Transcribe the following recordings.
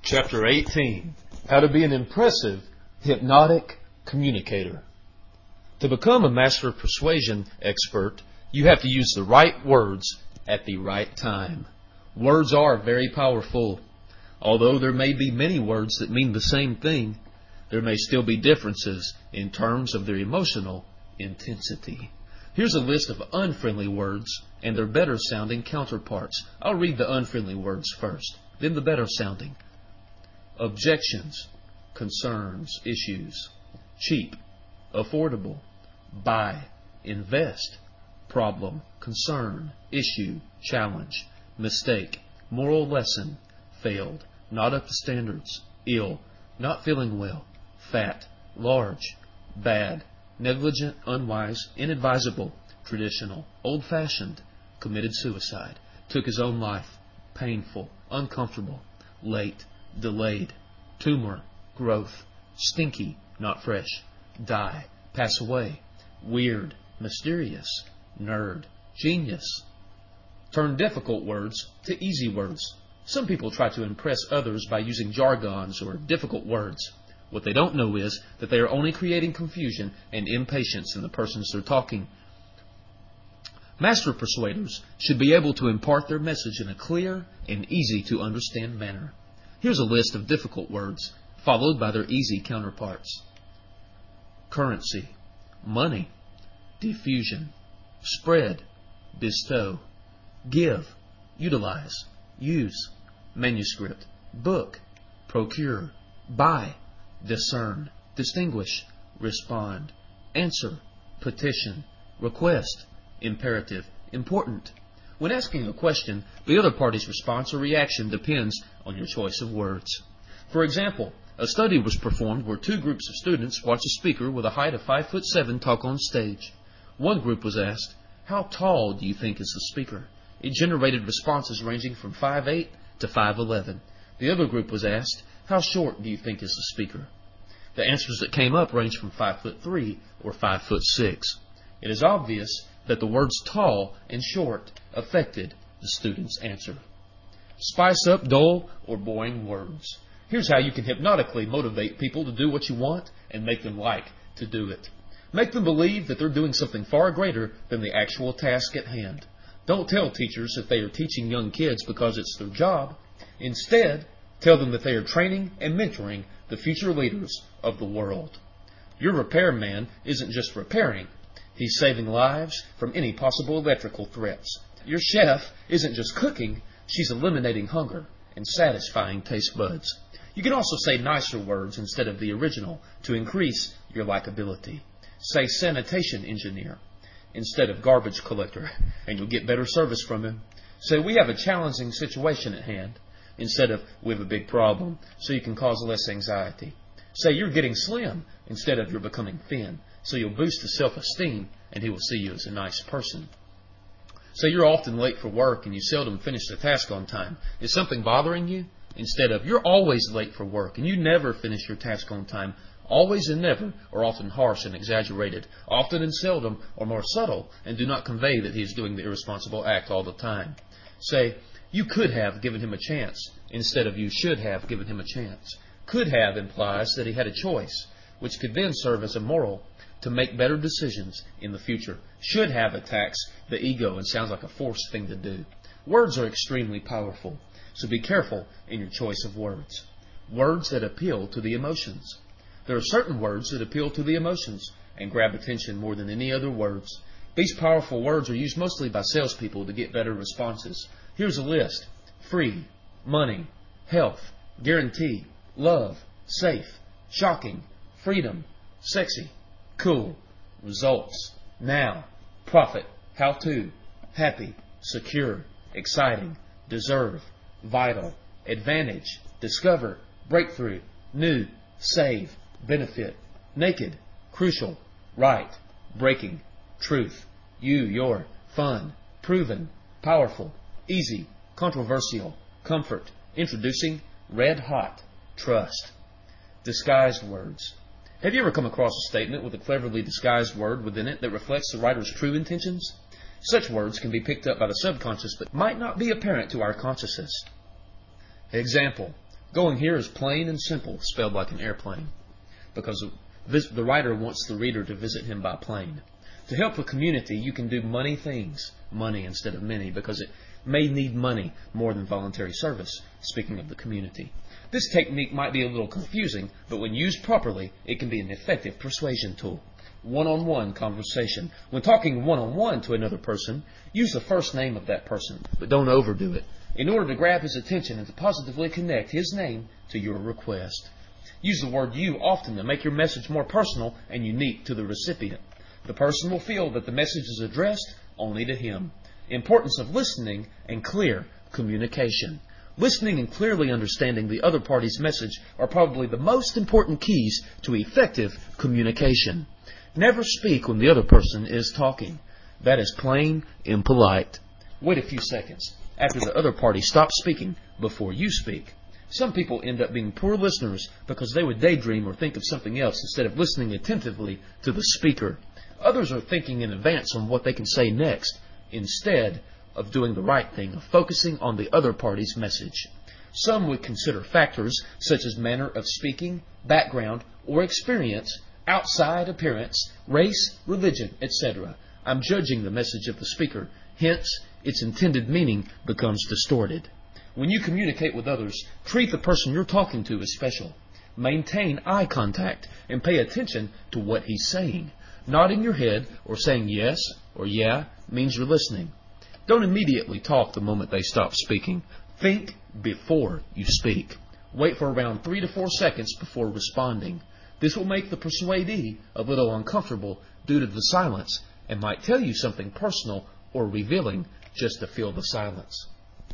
Chapter 18. How to be an impressive, hypnotic communicator. To become a master persuasion expert, you have to use the right words at the right time. Words are very powerful. Although there may be many words that mean the same thing, there may still be differences in terms of their emotional intensity. Here's a list of unfriendly words and their better sounding counterparts. I'll read the unfriendly words first, then the better sounding. Objections, concerns, issues. Cheap, affordable. Buy, invest. Problem, concern, issue, challenge. Mistake, moral lesson. Failed, not up to standards. Ill, not feeling well. Fat, large. Bad, negligent, unwise, inadvisable. Traditional, old-fashioned. Committed suicide, took his own life. Painful, uncomfortable. Late, delayed. Tumor, growth. Stinky, not fresh. Die, pass away. Weird, mysterious. Nerd, genius. Turn difficult words to easy words. Some people try to impress others by using jargons or difficult words. What they don't know is that they are only creating confusion and impatience in the persons they're talking. Master persuaders should be able to impart their message in a clear and easy to understand manner. Here's a list of difficult words, followed by their easy counterparts. Currency, money, diffusion, spread, bestow, give, utilize, use, manuscript, book, procure, buy, discern, distinguish, respond, answer, petition, request, imperative, important. When asking a question, the other party's response or reaction depends on your choice of words. For example, a study was performed where two groups of students watched a speaker with a height of 5'7" talk on stage. One group was asked, "How tall do you think is the speaker?" It generated responses ranging from 5'8" to 5'11". The other group was asked, "How short do you think is the speaker?" The answers that came up ranged from 5'3" or 5'6". It is obvious that the words tall and short affected the student's answer. Spice up dull or boring words. Here's how you can hypnotically motivate people to do what you want and make them like to do it. Make them believe that they're doing something far greater than the actual task at hand. Don't tell teachers that they are teaching young kids because it's their job. Instead, tell them that they are training and mentoring the future leaders of the world. Your repairman isn't just repairing. He's saving lives from any possible electrical threats. Your chef isn't just cooking. She's eliminating hunger and satisfying taste buds. You can also say nicer words instead of the original to increase your likability. Say sanitation engineer instead of garbage collector, and you'll get better service from him. Say we have a challenging situation at hand instead of we have a big problem, so you can cause less anxiety. Say you're getting slim instead of you're becoming thin, so you'll boost his self-esteem and he will see you as a nice person. Say you're often late for work and you seldom finish the task on time. Is something bothering you? Instead of you're always late for work and you never finish your task on time. Always and never are often harsh and exaggerated. Often and seldom are more subtle and do not convey that he is doing the irresponsible act all the time. Say, you could have given him a chance instead of you should have given him a chance. Could have implies that he had a choice, which could then serve as a moral to make better decisions in the future. Should have attacks the ego and sounds like a forced thing to do. Words are extremely powerful, so be careful in your choice of words. Words that appeal to the emotions. There are certain words that appeal to the emotions and grab attention more than any other words. These powerful words are used mostly by salespeople to get better responses. Here's a list. Free, money, health, guarantee, love, safe, shocking, freedom, sexy, cool, results, now, profit, how to, happy, secure, exciting, deserve, vital, advantage, discover, breakthrough, new, save, benefit, naked, crucial, right, breaking, truth, your, fun, proven, powerful, easy, controversial, comfort, introducing, red hot, trust. Disguised words. Have you ever come across a statement with a cleverly disguised word within it that reflects the writer's true intentions? Such words can be picked up by the subconscious but might not be apparent to our consciousness. Example, Going here is plain and simple, spelled like an airplane, because the writer wants the reader to visit him by plane. To help the community, you can do many things, money instead of many, because it may need money more than voluntary service, speaking of the community. This technique might be a little confusing, but when used properly, it can be an effective persuasion tool. One-on-one conversation. When talking one-on-one to another person, use the first name of that person, but don't overdo it, in order to grab his attention and to positively connect his name to your request. Use the word you often to make your message more personal and unique to the recipient. The person will feel that the message is addressed only to him. Importance of listening and clear communication. Listening and clearly understanding the other party's message are probably the most important keys to effective communication. Never speak when the other person is talking. That is plain impolite. Wait a few seconds after the other party stops speaking before you speak. Some people end up being poor listeners because they would daydream or think of something else instead of listening attentively to the speaker. Others are thinking in advance on what they can say next instead of doing the right thing, of focusing on the other party's message. Some would consider factors such as manner of speaking, background, or experience, outside appearance, race, religion, etc. I'm judging the message of the speaker. Hence, its intended meaning becomes distorted. When you communicate with others, treat the person you're talking to as special. Maintain eye contact and pay attention to what he's saying. Nodding your head or saying yes or yeah means you're listening. Don't immediately talk the moment they stop speaking. Think before you speak. Wait for around 3 to 4 seconds before responding. This will make the persuadee a little uncomfortable due to the silence and might tell you something personal or revealing just to fill the silence.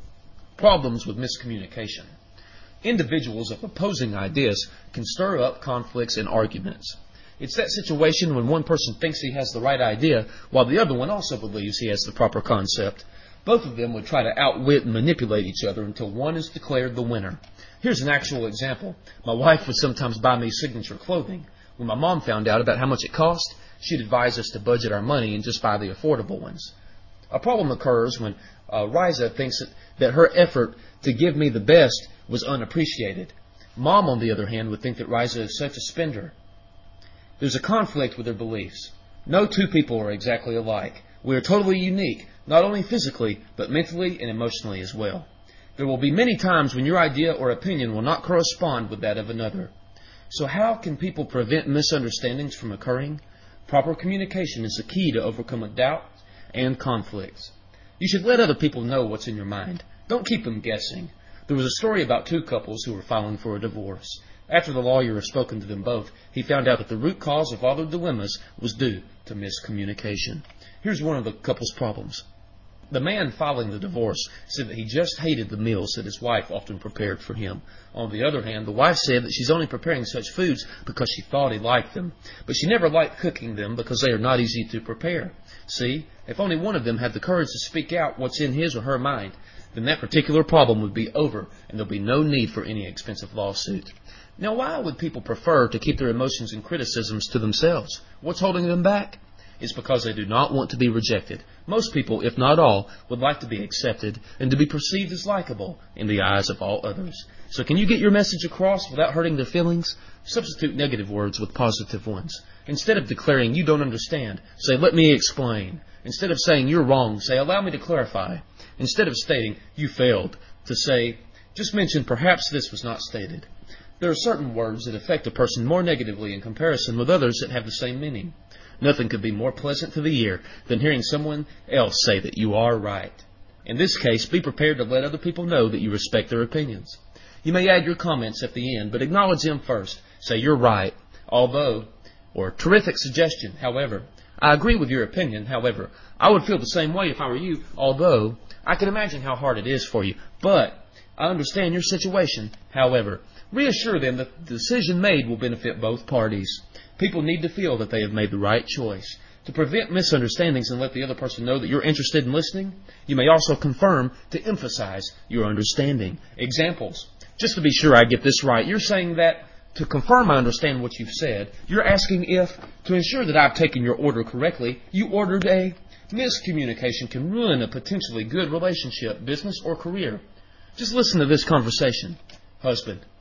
Problems with miscommunication. Individuals of opposing ideas can stir up conflicts and arguments. It's that situation when one person thinks he has the right idea while the other one also believes he has the proper concept. Both of them would try to outwit and manipulate each other until one is declared the winner. Here's an actual example. My wife would sometimes buy me signature clothing. When my mom found out about how much it cost, she'd advise us to budget our money and just buy the affordable ones. A problem occurs when Riza thinks that her effort to give me the best was unappreciated. Mom, on the other hand, would think that Riza is such a spender. There's a conflict with their beliefs. No two people are exactly alike. We are totally unique, not only physically, but mentally and emotionally as well. There will be many times when your idea or opinion will not correspond with that of another. So how can people prevent misunderstandings from occurring? Proper communication is the key to overcoming doubt and conflicts. You should let other people know what's in your mind. Don't keep them guessing. There was a story about two couples who were filing for a divorce. After the lawyer had spoken to them both, he found out that the root cause of all their dilemmas was due to miscommunication. Here's one of the couple's problems. The man filing the divorce said that he just hated the meals that his wife often prepared for him. On the other hand, the wife said that she's only preparing such foods because she thought he liked them. But she never liked cooking them because they are not easy to prepare. See, if only one of them had the courage to speak out what's in his or her mind, then that particular problem would be over and there'll be no need for any expensive lawsuit. Now, why would people prefer to keep their emotions and criticisms to themselves? What's holding them back? It's because they do not want to be rejected. Most people, if not all, would like to be accepted and to be perceived as likable in the eyes of all others. So can you get your message across without hurting their feelings? Substitute negative words with positive ones. Instead of declaring you don't understand, say let me explain. Instead of saying you're wrong, say allow me to clarify. Instead of stating you failed, to say just mention perhaps this was not stated. There are certain words that affect a person more negatively in comparison with others that have the same meaning. Nothing could be more pleasant to the ear than hearing someone else say that you are right. In this case, be prepared to let other people know that you respect their opinions. You may add your comments at the end, but acknowledge them first. Say you're right, although, or terrific suggestion, however. I agree with your opinion, however. I would feel the same way if I were you, although I can imagine how hard it is for you. But I understand your situation, however. Reassure them that the decision made will benefit both parties. People need to feel that they have made the right choice. To prevent misunderstandings and let the other person know that you're interested in listening, you may also confirm to emphasize your understanding. Examples. Just to be sure I get this right, you're saying that to confirm I understand what you've said, you're asking if, to ensure that I've taken your order correctly, you ordered a. Miscommunication can ruin a potentially good relationship, business, or career. Just listen to this conversation. Husband: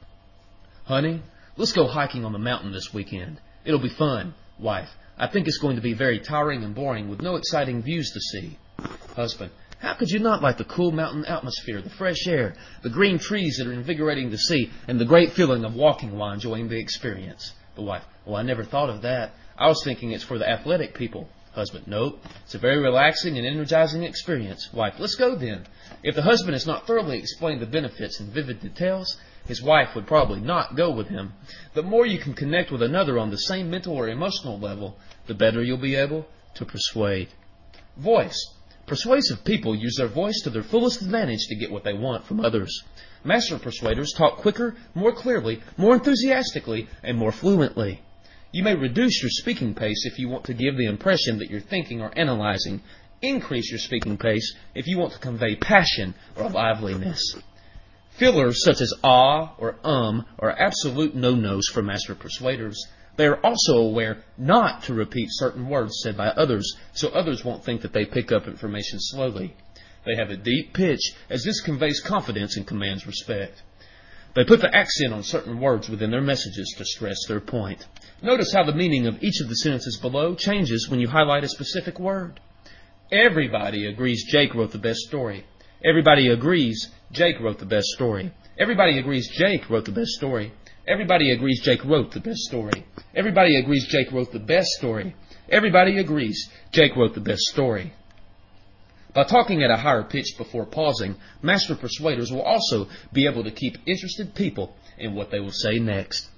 Honey, let's go hiking on the mountain this weekend. It'll be fun. Wife, I think it's going to be very tiring and boring with no exciting views to see. Husband, how could you not like the cool mountain atmosphere, the fresh air, the green trees that are invigorating to see, and the great feeling of walking while enjoying the experience? The wife, well, I never thought of that. I was thinking it's for the athletic people. Husband, nope. It's a very relaxing and energizing experience. Wife, let's go then. If the husband has not thoroughly explained the benefits in vivid details, his wife would probably not go with him. The more you can connect with another on the same mental or emotional level, the better you'll be able to persuade. Voice. Persuasive people use their voice to their fullest advantage to get what they want from others. Master persuaders talk quicker, more clearly, more enthusiastically, and more fluently. You may reduce your speaking pace if you want to give the impression that you're thinking or analyzing. Increase your speaking pace if you want to convey passion or liveliness. Fillers such as or are absolute no-nos for master persuaders. They are also aware not to repeat certain words said by others, so others won't think that they pick up information slowly. They have a deep pitch, as this conveys confidence and commands respect. They put the accent on certain words within their messages to stress their point. Notice how the meaning of each of the sentences below changes when you highlight a specific word. Everybody agrees Jake wrote the best story. Everybody agrees Jake wrote the best story. Everybody agrees Jake wrote the best story. Everybody agrees Jake wrote the best story. Everybody agrees Jake wrote the best story. Everybody agrees Jake wrote the best story. By talking at a higher pitch before pausing, master persuaders will also be able to keep interested people in what they will say next.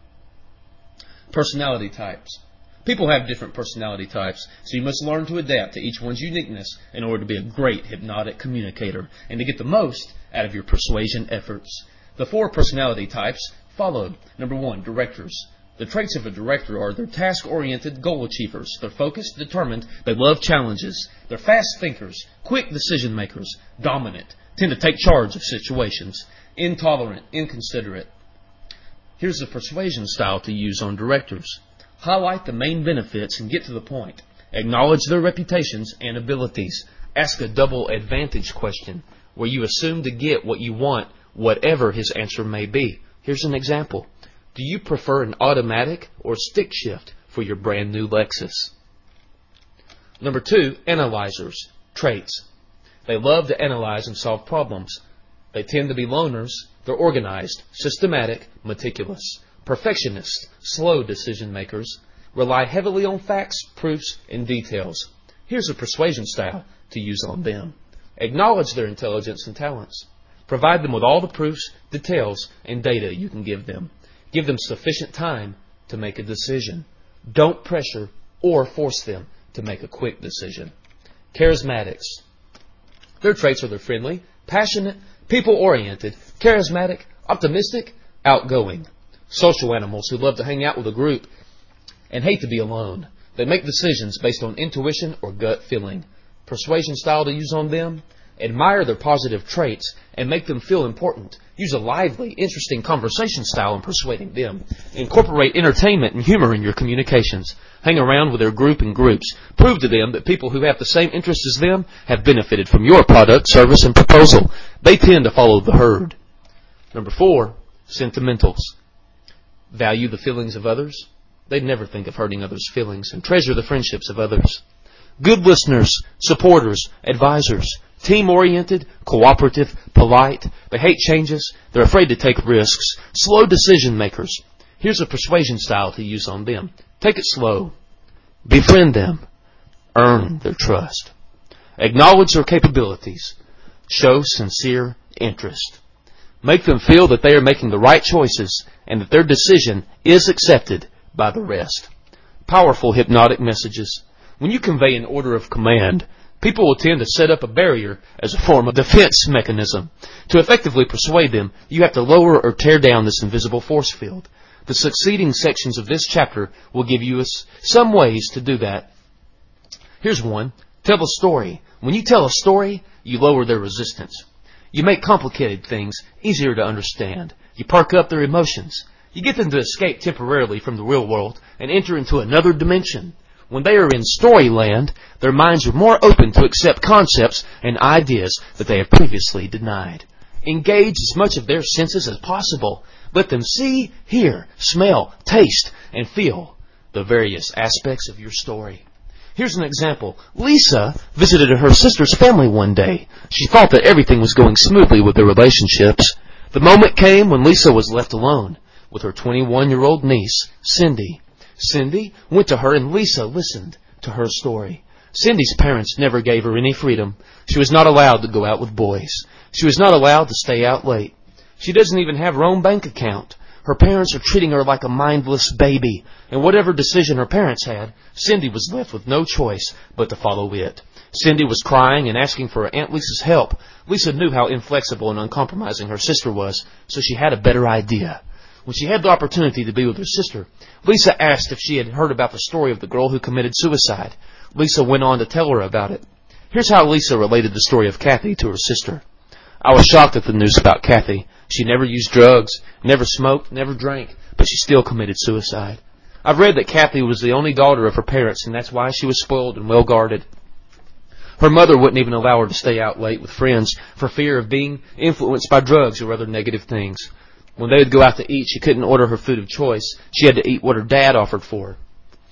Personality types. People have different personality types, so you must learn to adapt to each one's uniqueness in order to be a great hypnotic communicator and to get the most out of your persuasion efforts. The 4 personality types followed. Number 1, directors. The traits of a director are they're task-oriented goal achievers. They're focused, determined, they love challenges. They're fast thinkers, quick decision makers, dominant, tend to take charge of situations, intolerant, inconsiderate. Here's the persuasion style to use on directors. Highlight the main benefits and get to the point. Acknowledge their reputations and abilities. Ask a double advantage question where you assume to get what you want, whatever his answer may be. Here's an example. Do you prefer an automatic or stick shift for your brand new Lexus? Number 2, analyzers. Traits. They love to analyze and solve problems. They tend to be loners. They're organized, systematic, meticulous. Perfectionists, slow decision makers, rely heavily on facts, proofs, and details. Here's a persuasion style to use on them. Acknowledge their intelligence and talents. Provide them with all the proofs, details, and data you can give them. Give them sufficient time to make a decision. Don't pressure or force them to make a quick decision. Charismatics. Their traits are they're friendly, passionate, people-oriented, charismatic, optimistic, outgoing. Social animals who love to hang out with a group and hate to be alone. They make decisions based on intuition or gut feeling. Persuasion style to use on them. Admire their positive traits and make them feel important. Use a lively, interesting conversation style in persuading them. Incorporate entertainment and humor in your communications. Hang around with their group in groups. Prove to them that people who have the same interests as them have benefited from your product, service, and proposal. They tend to follow the herd. Number 4, sentimentals. Value the feelings of others. They'd never think of hurting others' feelings and treasure the friendships of others. Good listeners, supporters, advisors. Team-oriented, cooperative, polite. They hate changes. They're afraid to take risks. Slow decision makers. Here's a persuasion style to use on them. Take it slow. Befriend them. Earn their trust. Acknowledge their capabilities. Show sincere interest. Make them feel that they are making the right choices and that their decision is accepted by the rest. Powerful hypnotic messages. When you convey an order of command, people will tend to set up a barrier as a form of defense mechanism. To effectively persuade them, you have to lower or tear down this invisible force field. The succeeding sections of this chapter will give you some ways to do that. Here's one. Tell a story. When you tell a story, you lower their resistance. You make complicated things easier to understand. You perk up their emotions. You get them to escape temporarily from the real world and enter into another dimension. When they are in storyland, their minds are more open to accept concepts and ideas that they have previously denied. Engage as much of their senses as possible. Let them see, hear, smell, taste, and feel the various aspects of your story. Here's an example. Lisa visited her sister's family one day. She thought that everything was going smoothly with their relationships. The moment came when Lisa was left alone with her 21-year-old niece, Cindy. Cindy went to her and Lisa listened to her story. Cindy's parents never gave her any freedom. She was not allowed to go out with boys. She was not allowed to stay out late. She doesn't even have her own bank account. Her parents are treating her like a mindless baby. And whatever decision her parents had, Cindy was left with no choice but to follow it. Cindy was crying and asking for her Aunt Lisa's help. Lisa knew how inflexible and uncompromising her sister was, so she had a better idea. When she had the opportunity to be with her sister, Lisa asked if she had heard about the story of the girl who committed suicide. Lisa went on to tell her about it. Here's how Lisa related the story of Kathy to her sister. I was shocked at the news about Kathy. She never used drugs, never smoked, never drank, but she still committed suicide. I've read that Kathy was the only daughter of her parents, and that's why she was spoiled and well guarded. Her mother wouldn't even allow her to stay out late with friends for fear of being influenced by drugs or other negative things. When they would go out to eat, she couldn't order her food of choice. She had to eat what her dad offered for her.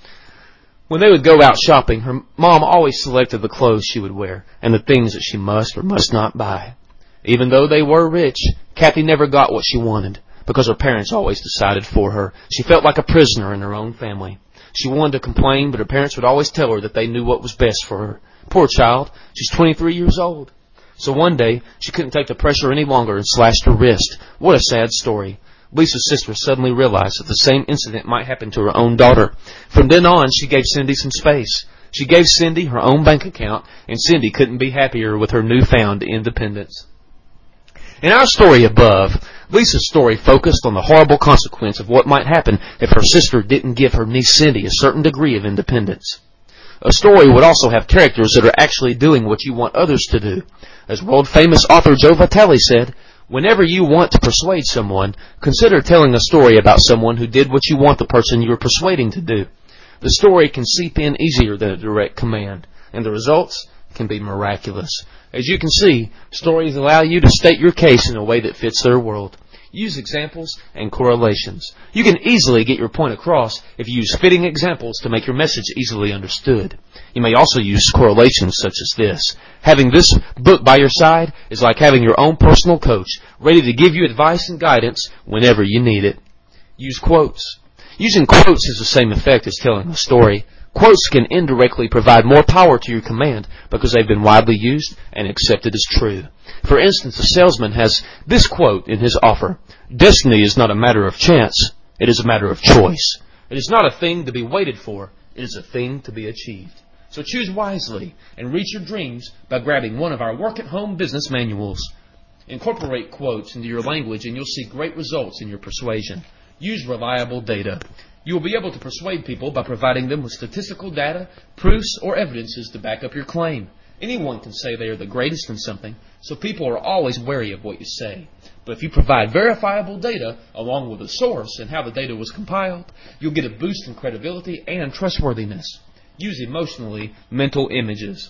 When they would go out shopping, her mom always selected the clothes she would wear and the things that she must or must not buy. Even though they were rich, Kathy never got what she wanted because her parents always decided for her. She felt like a prisoner in her own family. She wanted to complain, but her parents would always tell her that they knew what was best for her. Poor child. She's 23 years old. So one day, she couldn't take the pressure any longer and slashed her wrist. What a sad story. Lisa's sister suddenly realized that the same incident might happen to her own daughter. From then on, she gave Cindy some space. She gave Cindy her own bank account, and Cindy couldn't be happier with her newfound independence. In our story above, Lisa's story focused on the horrible consequence of what might happen if her sister didn't give her niece Cindy a certain degree of independence. A story would also have characters that are actually doing what you want others to do. As world-famous author Joe Vitale said, whenever you want to persuade someone, consider telling a story about someone who did what you want the person you are persuading to do. The story can seep in easier than a direct command, and the results can be miraculous. As you can see, stories allow you to state your case in a way that fits their world. Use examples and correlations. You can easily get your point across if you use fitting examples to make your message easily understood. You may also use correlations such as this. Having this book by your side is like having your own personal coach, ready to give you advice and guidance whenever you need it. Use quotes. Using quotes has the same effect as telling a story. Quotes can indirectly provide more power to your command because they've been widely used and accepted as true. For instance, a salesman has this quote in his offer: "Destiny is not a matter of chance, it is a matter of choice. It is not a thing to be waited for, it is a thing to be achieved." So choose wisely and reach your dreams by grabbing one of our work-at-home business manuals. Incorporate quotes into your language and you'll see great results in your persuasion. Use reliable data. You will be able to persuade people by providing them with statistical data, proofs, or evidences to back up your claim. Anyone can say they are the greatest in something, so people are always wary of what you say. But if you provide verifiable data, along with the source and how the data was compiled, you'll get a boost in credibility and trustworthiness. Use emotionally mental images.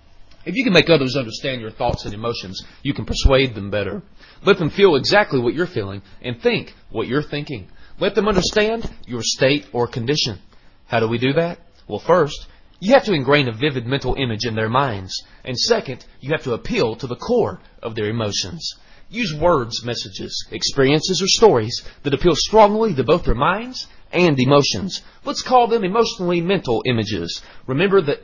If you can make others understand your thoughts and emotions, you can persuade them better. Let them feel exactly what you're feeling and think what you're thinking. Let them understand your state or condition. How do we do that? Well, first, you have to ingrain a vivid mental image in their minds. And second, you have to appeal to the core of their emotions. Use words, messages, experiences, or stories that appeal strongly to both their minds and emotions. Let's call them emotionally mental images. Remember the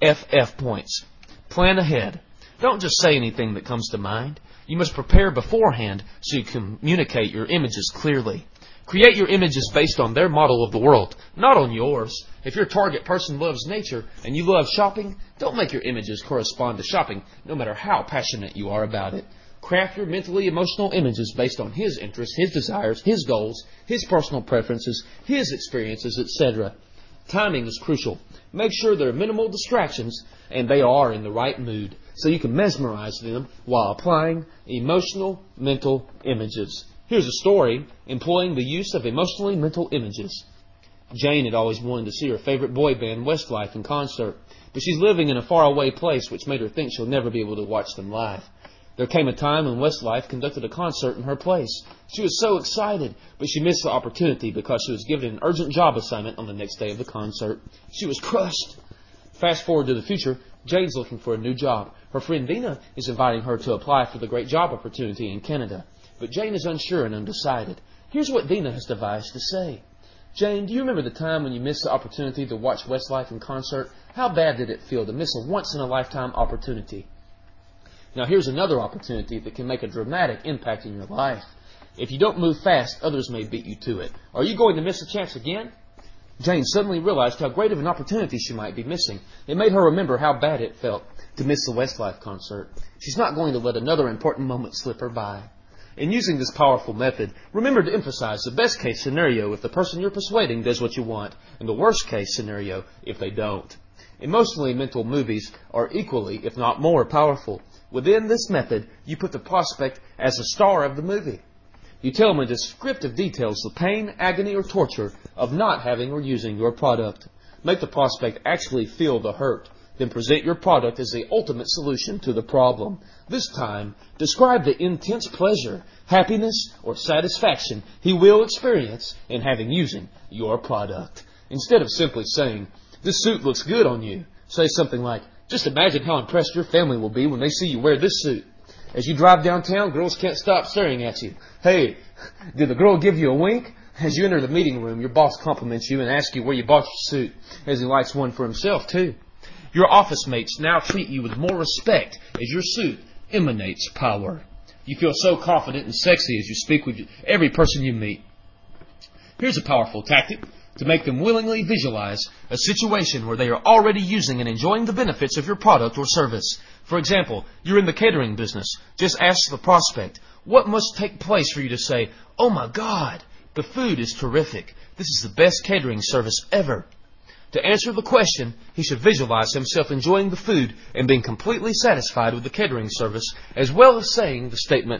FF points. Plan ahead. Don't just say anything that comes to mind. You must prepare beforehand so you communicate your images clearly. Create your images based on their model of the world, not on yours. If your target person loves nature and you love shopping, don't make your images correspond to shopping, no matter how passionate you are about it. Craft your mentally emotional images based on his interests, his desires, his goals, his personal preferences, his experiences, etc. Timing is crucial. Make sure there are minimal distractions and they are in the right mood so you can mesmerize them while applying emotional mental images. Here's a story employing the use of emotionally mental images. Jane had always wanted to see her favorite boy band, Westlife, in concert, but she's living in a faraway place which made her think she'll never be able to watch them live. There came a time when Westlife conducted a concert in her place. She was so excited, but she missed the opportunity because she was given an urgent job assignment on the next day of the concert. She was crushed. Fast forward to the future, Jane's looking for a new job. Her friend Dina is inviting her to apply for the great job opportunity in Canada. But Jane is unsure and undecided. Here's what Dina has devised to say. Jane, do you remember the time when you missed the opportunity to watch Westlife in concert? How bad did it feel to miss a once-in-a-lifetime opportunity? Now here's another opportunity that can make a dramatic impact in your life. If you don't move fast, others may beat you to it. Are you going to miss a chance again? Jane suddenly realized how great of an opportunity she might be missing. It made her remember how bad it felt to miss the Westlife concert. She's not going to let another important moment slip her by. In using this powerful method, remember to emphasize the best case scenario if the person you're persuading does what you want, and the worst case scenario if they don't. Emotionally mental movies are equally, if not more, powerful. Within this method, you put the prospect as the star of the movie. You tell them in descriptive details the pain, agony, or torture of not having or using your product. Make the prospect actually feel the hurt. Then present your product as the ultimate solution to the problem. This time, describe the intense pleasure, happiness, or satisfaction he will experience in having using your product. Instead of simply saying, "This suit looks good on you," say something like, "Just imagine how impressed your family will be when they see you wear this suit. As you drive downtown, girls can't stop staring at you. Hey, did the girl give you a wink?" As you enter the meeting room, your boss compliments you and asks you where you bought your suit, as he likes one for himself too. Your office mates now treat you with more respect as your suit emanates power. You feel so confident and sexy as you speak with every person you meet. Here's a powerful tactic to make them willingly visualize a situation where they are already using and enjoying the benefits of your product or service. For example, you're in the catering business. Just ask the prospect, what must take place for you to say, "Oh my God, the food is terrific. This is the best catering service ever." To answer the question, he should visualize himself enjoying the food and being completely satisfied with the catering service, as well as saying the statement,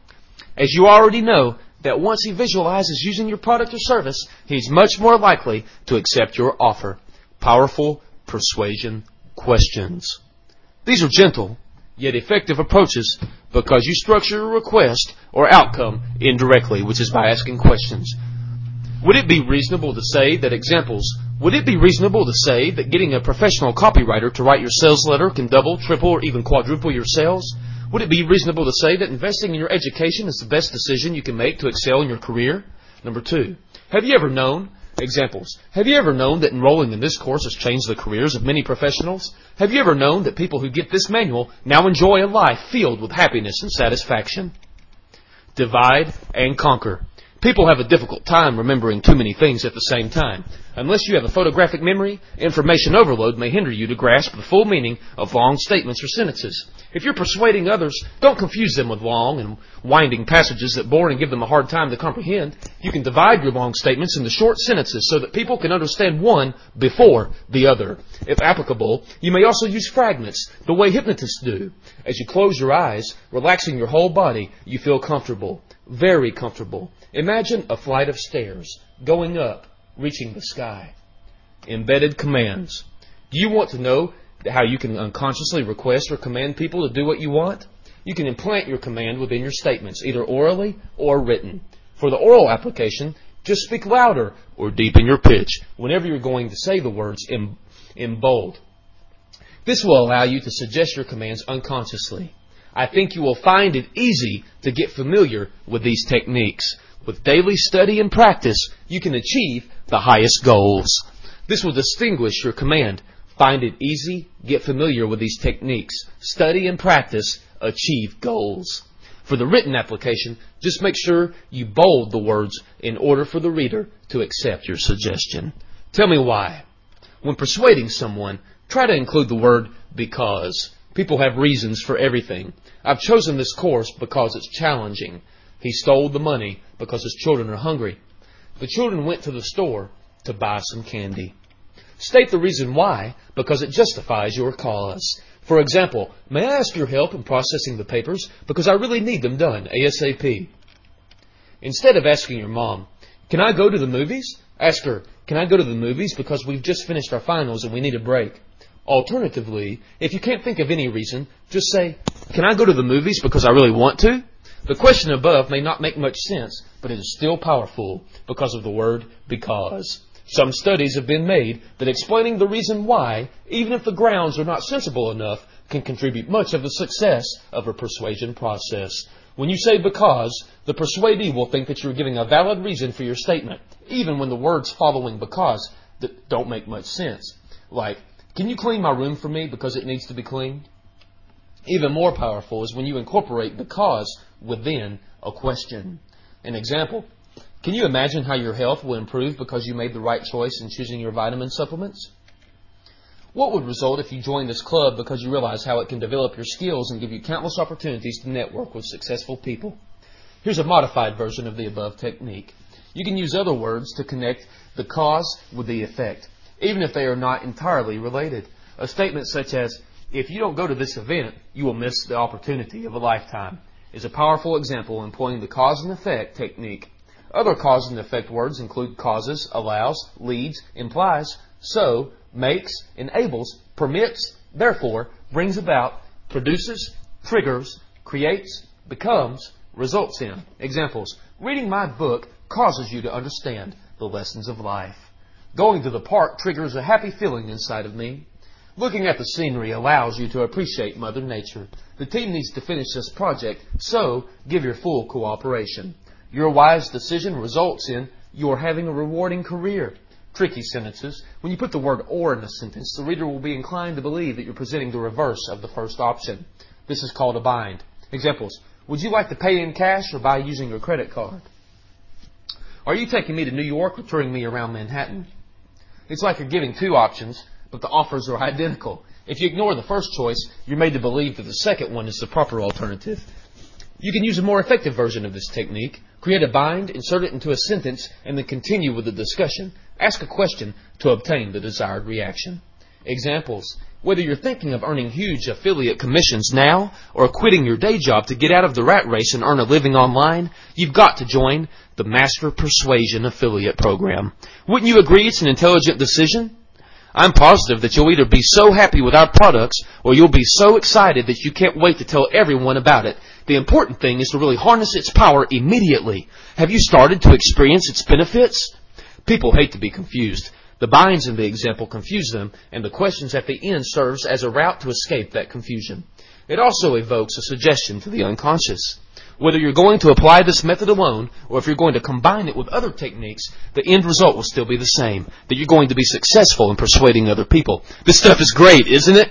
as you already know, that once he visualizes using your product or service, he's much more likely to accept your offer. Powerful persuasion questions. These are gentle, yet effective approaches because you structure a request or outcome indirectly, which is by asking questions. Would it be reasonable to say that getting a professional copywriter to write your sales letter can double, triple, or even quadruple your sales? Would it be reasonable to say that investing in your education is the best decision you can make to excel in your career? Number 2, have you ever known that enrolling in this course has changed the careers of many professionals? Have you ever known that people who get this manual now enjoy a life filled with happiness and satisfaction? Divide and conquer. People have a difficult time remembering too many things at the same time. Unless you have a photographic memory, information overload may hinder you to grasp the full meaning of long statements or sentences. If you're persuading others, don't confuse them with long and winding passages that bore and give them a hard time to comprehend. You can divide your long statements into short sentences so that people can understand one before the other. If applicable, you may also use fragments, the way hypnotists do. As you close your eyes, relaxing your whole body, you feel comfortable, very comfortable. Imagine a flight of stairs, going up, reaching the sky. Embedded commands. Do you want to know how you can unconsciously request or command people to do what you want? You can implant your command within your statements, either orally or written. For the oral application, just speak louder or deepen your pitch whenever you're going to say the words in bold. This will allow you to suggest your commands unconsciously. I think you will find it easy to get familiar with these techniques. With daily study and practice, you can achieve the highest goals. This will distinguish your command. Find it easy, get familiar with these techniques. Study and practice, achieve goals. For the written application, just make sure you bold the words in order for the reader to accept your suggestion. Tell me why. When persuading someone, try to include the word because. People have reasons for everything. I've chosen this course because it's challenging. He stole the money because his children are hungry. The children went to the store to buy some candy. State the reason why because it justifies your cause. For example, may I ask your help in processing the papers because I really need them done ASAP. Instead of asking your mom, can I go to the movies? Ask her, can I go to the movies because we've just finished our finals and we need a break. Alternatively, if you can't think of any reason, just say, "Can I go to the movies because I really want to?" The question above may not make much sense, but it is still powerful because of the word because. Some studies have been made that explaining the reason why, even if the grounds are not sensible enough, can contribute much of the success of a persuasion process. When you say because, the persuadee will think that you're giving a valid reason for your statement, even when the words following because don't make much sense. Like, "Can you clean my room for me because it needs to be cleaned?" Even more powerful is when you incorporate because within a question. An example, can you imagine how your health will improve because you made the right choice in choosing your vitamin supplements? What would result if you joined this club because you realize how it can develop your skills and give you countless opportunities to network with successful people? Here's a modified version of the above technique. You can use other words to connect the cause with the effect, even if they are not entirely related. A statement such as, "If you don't go to this event, you will miss the opportunity of a lifetime," is a powerful example employing the cause and effect technique. Other cause and effect words include causes, allows, leads, implies, so, makes, enables, permits, therefore, brings about, produces, triggers, creates, becomes, results in. Examples, reading my book causes you to understand the lessons of life. Going to the park triggers a happy feeling inside of me. Looking at the scenery allows you to appreciate Mother Nature. The team needs to finish this project, so give your full cooperation. Your wise decision results in your having a rewarding career. Tricky sentences. When you put the word "or" in a sentence, the reader will be inclined to believe that you're presenting the reverse of the first option. This is called a bind. Examples. Would you like to pay in cash or by using your credit card? Are you taking me to New York or touring me around Manhattan? It's like you're giving two options, but the offers are identical. If you ignore the first choice, you're made to believe that the second one is the proper alternative. You can use a more effective version of this technique. Create a bind, insert it into a sentence, and then continue with the discussion. Ask a question to obtain the desired reaction. Examples. Whether you're thinking of earning huge affiliate commissions now or quitting your day job to get out of the rat race and earn a living online, you've got to join the Master Persuasion Affiliate Program. Wouldn't you agree it's an intelligent decision? I'm positive that you'll either be so happy with our products or you'll be so excited that you can't wait to tell everyone about it. The important thing is to really harness its power immediately. Have you started to experience its benefits? People hate to be confused. The binds in the example confuse them, and the questions at the end serves as a route to escape that confusion. It also evokes a suggestion to the unconscious. Whether you're going to apply this method alone or if you're going to combine it with other techniques, the end result will still be the same, that you're going to be successful in persuading other people. This stuff is great, isn't it?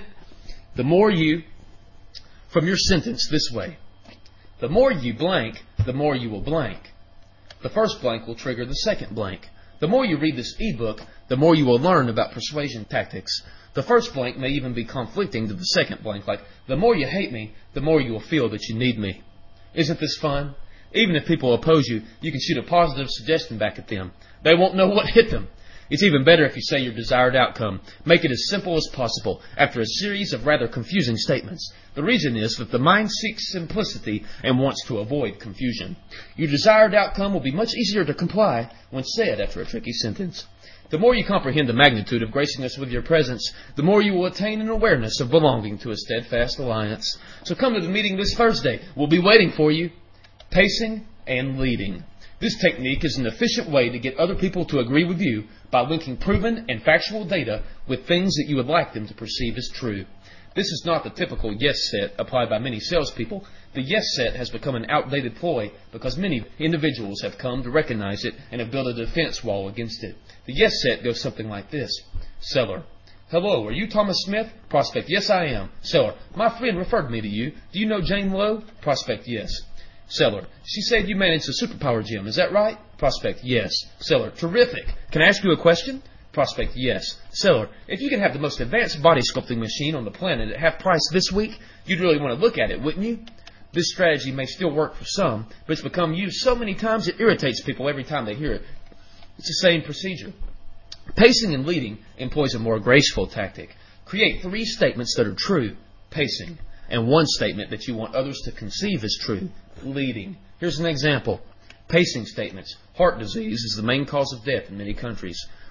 From your sentence this way, the more you blank, the more you will blank. The first blank will trigger the second blank. The more you read this ebook, the more you will learn about persuasion tactics. The first blank may even be conflicting to the second blank, like, the more you hate me, the more you will feel that you need me. Isn't this fun? Even if people oppose you, you can shoot a positive suggestion back at them. They won't know what hit them. It's even better if you say your desired outcome. Make it as simple as possible after a series of rather confusing statements. The reason is that the mind seeks simplicity and wants to avoid confusion. Your desired outcome will be much easier to comply when said after a tricky sentence. The more you comprehend the magnitude of gracing us with your presence, the more you will attain an awareness of belonging to a steadfast alliance. So come to the meeting this Thursday. We'll be waiting for you. Pacing and leading. This technique is an efficient way to get other people to agree with you by linking proven and factual data with things that you would like them to perceive as true. This is not the typical yes set applied by many salespeople. The yes set has become an outdated ploy because many individuals have come to recognize it and have built a defense wall against it. The yes set goes something like this. Seller. Hello, are you Thomas Smith? Prospect. Yes, I am. Seller. My friend referred me to you. Do you know Jane Lowe? Prospect. Yes. Seller. She said you manage the Superpower Gym. Is that right? Prospect. Yes. Seller. Terrific. Can I ask you a question? Prospect. Yes. Seller. If you could have the most advanced body sculpting machine on the planet at half price this week, you'd really want to look at it, wouldn't you? This strategy may still work for some, but it's become used so many times it irritates people every time they hear it. It's the same procedure. Pacing and leading employs a more graceful tactic. Create 3 statements that are true, pacing, and 1 statement that you want others to conceive as true, leading. Here's an example. Pacing statements. Heart disease is the main cause of death in many countries.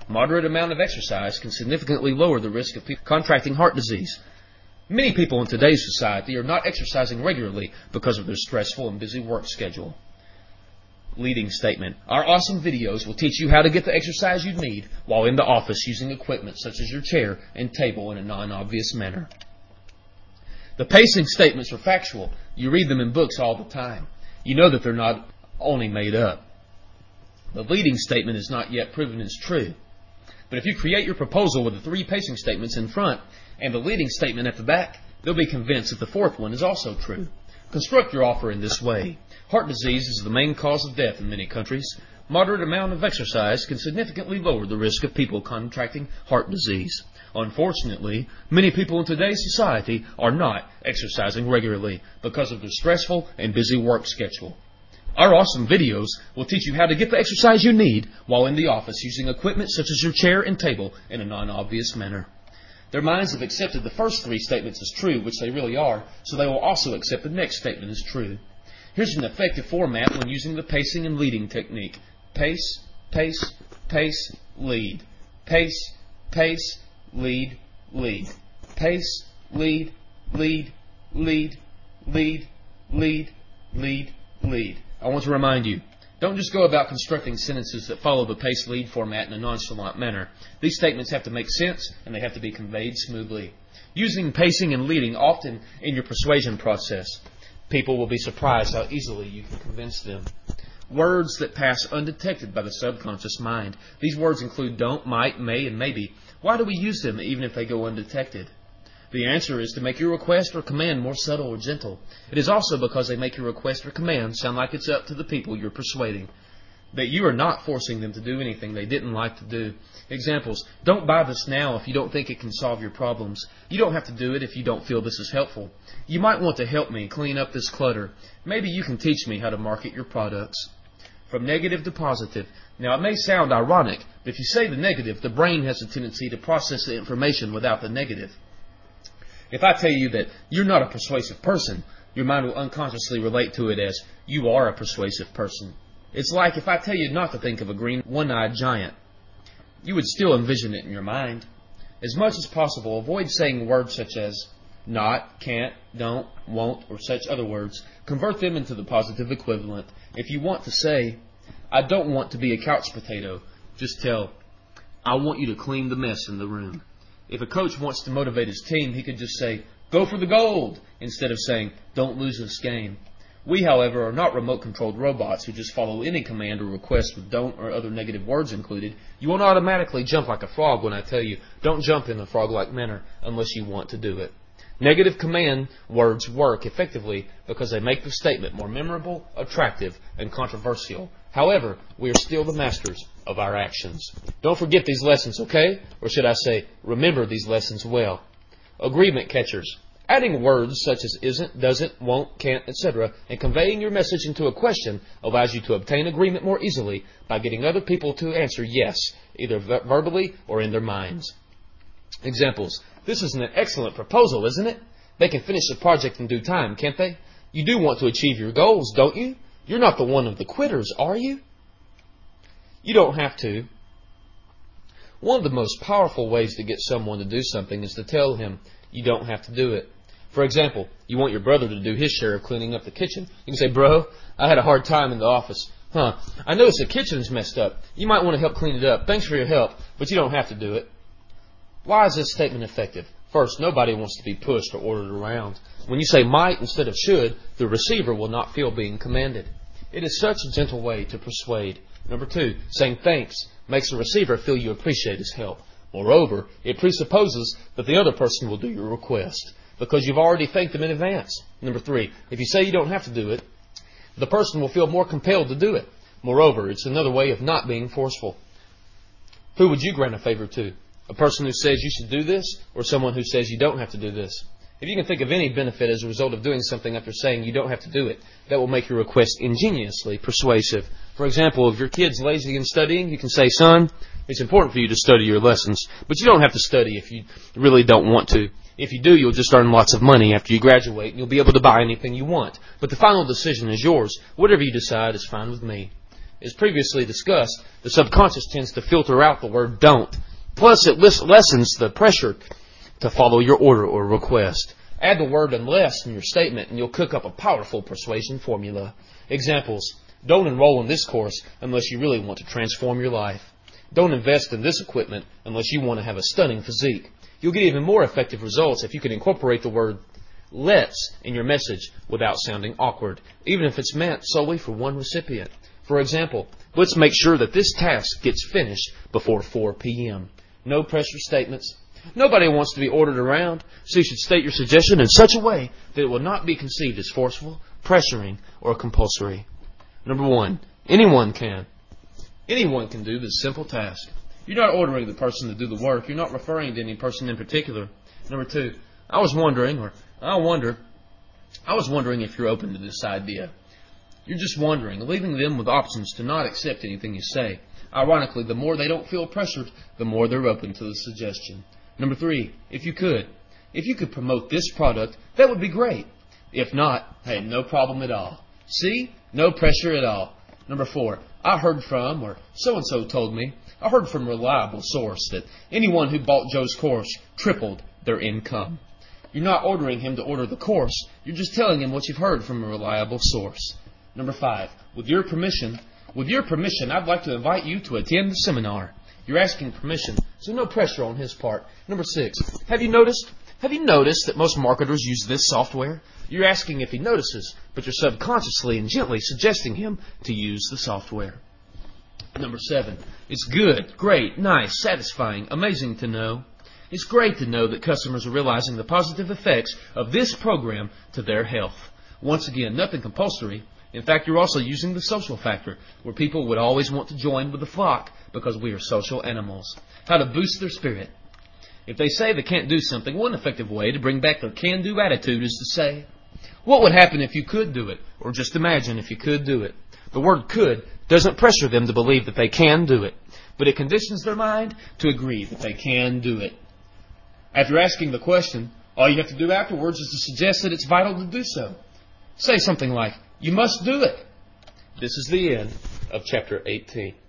Moderate amount of exercise can significantly lower the risk of people contracting heart disease. Many people in today's society are not exercising regularly because of their stressful and busy work schedule. Leading statement. Our awesome videos will teach you how to get the exercise you need while in the office using equipment such as your chair and table in a non-obvious manner. The pacing statements are factual. You read them in books all the time. You know that they're not only made up. The leading statement is not yet proven as true. But if you create your proposal with the 3 pacing statements in front and the leading statement at the back, they'll be convinced that the 4th one is also true. Construct your offer in this way. Heart disease is the main cause of death in many countries. Moderate amount of exercise can significantly lower the risk of people contracting heart disease. Unfortunately, many people in today's society are not exercising regularly because of their stressful and busy work schedule. Our awesome videos will teach you how to get the exercise you need while in the office using equipment such as your chair and table in a non-obvious manner. Their minds have accepted the first 3 statements as true, which they really are, so they will also accept the next statement as true. Here's an effective format when using the pacing and leading technique. Pace, pace, pace, lead. Pace, pace, lead, lead. Pace, lead, lead, lead, lead, lead, lead, lead. I want to remind you, don't just go about constructing sentences that follow the pace-lead format in a nonchalant manner. These statements have to make sense and they have to be conveyed smoothly. Using pacing and leading often in your persuasion process, people will be surprised how easily you can convince them. Words that pass undetected by the subconscious mind. These words include don't, might, may, and maybe. Why do we use them even if they go undetected? The answer is to make your request or command more subtle or gentle. It is also because they make your request or command sound like it's up to the people you're persuading. That you are not forcing them to do anything they didn't like to do. Examples. Don't buy this now if you don't think it can solve your problems. You don't have to do it if you don't feel this is helpful. You might want to help me clean up this clutter. Maybe you can teach me how to market your products. From negative to positive. Now it may sound ironic, but if you say the negative, the brain has a tendency to process the information without the negative. If I tell you that you're not a persuasive person, your mind will unconsciously relate to it as you are a persuasive person. It's like if I tell you not to think of a green one-eyed giant. You would still envision it in your mind. As much as possible, avoid saying words such as not, can't, don't, won't, or such other words. Convert them into the positive equivalent. If you want to say, I don't want to be a couch potato, just tell, I want you to clean the mess in the room. If a coach wants to motivate his team, he could just say, go for the gold, instead of saying, don't lose this game. We, however, are not remote-controlled robots who just follow any command or request with don't or other negative words included. You won't automatically jump like a frog when I tell you, don't jump in a frog-like manner unless you want to do it. Negative command words work effectively because they make the statement more memorable, attractive, and controversial. However, we are still the masters of our actions. Don't forget these lessons, okay? Or should I say, remember these lessons well. Agreement catchers. Adding words such as isn't, doesn't, won't, can't, etc. and conveying your message into a question allows you to obtain agreement more easily by getting other people to answer yes, either verbally or in their minds. Examples. This is an excellent proposal, isn't it? They can finish the project in due time, can't they? You do want to achieve your goals, don't you? You're not the one of the quitters, are you? You don't have to. One of the most powerful ways to get someone to do something is to tell him you don't have to do it. For example, you want your brother to do his share of cleaning up the kitchen. You can say, bro, I had a hard time in the office. I noticed the kitchen's messed up. You might want to help clean it up. Thanks for your help, but you don't have to do it. Why is this statement effective? First, nobody wants to be pushed or ordered around. When you say might instead of should, the receiver will not feel being commanded. It is such a gentle way to persuade. Number 2, saying thanks makes the receiver feel you appreciate his help. Moreover, it presupposes that the other person will do your request because you've already thanked them in advance. Number 3, if you say you don't have to do it, the person will feel more compelled to do it. Moreover, it's another way of not being forceful. Who would you grant a favor to? A person who says you should do this or someone who says you don't have to do this? If you can think of any benefit as a result of doing something after saying you don't have to do it, that will make your request ingeniously persuasive. For example, if your kid's lazy in studying, you can say, son, it's important for you to study your lessons, but you don't have to study if you really don't want to. If you do, you'll just earn lots of money after you graduate and you'll be able to buy anything you want. But the final decision is yours. Whatever you decide is fine with me. As previously discussed, the subconscious tends to filter out the word don't. Plus, it lessens the pressure to follow your order or request. Add the word unless in your statement and you'll cook up a powerful persuasion formula. Examples: don't enroll in this course unless you really want to transform your life. Don't invest in this equipment unless you want to have a stunning physique. You'll get even more effective results if you can incorporate the word let's in your message without sounding awkward, even if it's meant solely for one recipient. For example, let's make sure that this task gets finished before 4 p.m. No pressure statements. Nobody wants to be ordered around, so you should state your suggestion in such a way that it will not be conceived as forceful, pressuring, or compulsory. Number 1, anyone can. Anyone can do this simple task. You're not ordering the person to do the work. You're not referring to any person in particular. Number 2, I was wondering if you're open to this idea. You're just wondering, leaving them with options to not accept anything you say. Ironically, the more they don't feel pressured, the more they're open to the suggestion. Number 3, if you could promote this product, that would be great. If not, hey, no problem at all. See? No pressure at all. Number 4, I heard from, or so-and-so told me, I heard from a reliable source that anyone who bought Joe's course tripled their income. You're not ordering him to order the course. You're just telling him what you've heard from a reliable source. Number 5, with your permission, I'd like to invite you to attend the seminar. You're asking permission, so no pressure on his part. Number 6, have you noticed that most marketers use this software? You're asking if he notices, but you're subconsciously and gently suggesting him to use the software. Number 7, it's good, great, nice, satisfying, amazing to know. It's great to know that customers are realizing the positive effects of this program to their health. Once again, nothing compulsory. In fact, you're also using the social factor, where people would always want to join with the flock because we are social animals. How to boost their spirit. If they say they can't do something, one effective way to bring back their can-do attitude is to say, what would happen if you could do it? Or just imagine if you could do it. The word could doesn't pressure them to believe that they can do it, but it conditions their mind to agree that they can do it. After asking the question, all you have to do afterwards is to suggest that it's vital to do so. Say something like, you must do it. This is the end of Chapter 18.